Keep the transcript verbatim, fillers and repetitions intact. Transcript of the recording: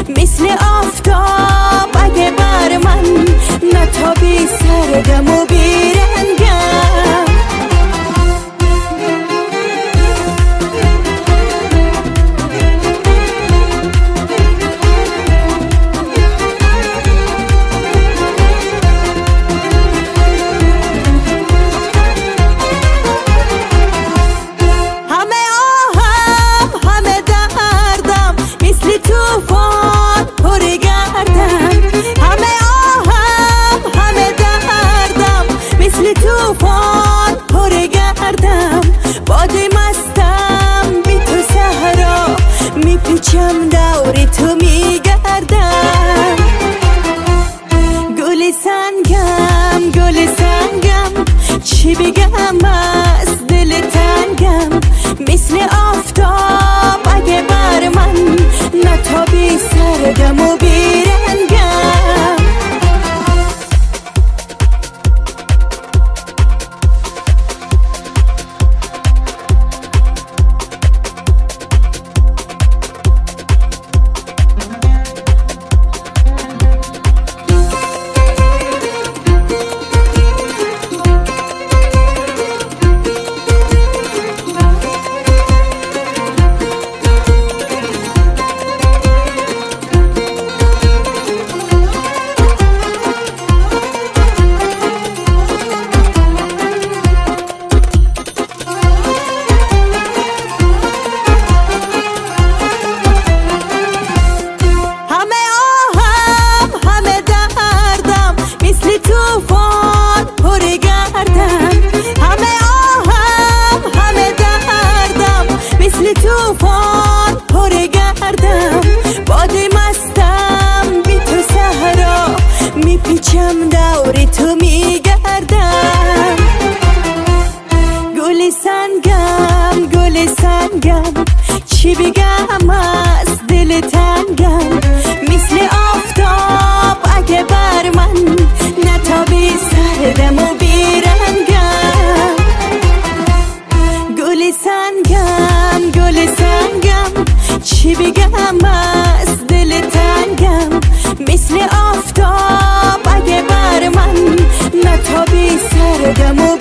مثل آفتاب اگه بر من نتابی سردم و بیرنگم. باده مستم بی تو صحرا میپیچم دور تو میگردم. گل سنگم گل سنگم چی بگم از دل تنگم. مثل آفتاب اگه بر من نتابی سردم و بیرنگم. توفان پر گردم باده مستم بی تو صحرا میپیچم دور تو میگردم. گل سنگم گل سنگم چی بگم از دل تنگم. مثل آفتاب اگه بر من نتابی سردم و بیرنگم. گل سنگم گل سنگم چی بگم از دل تنگم. مثل آفتاب اگه بر من نتابی سردم و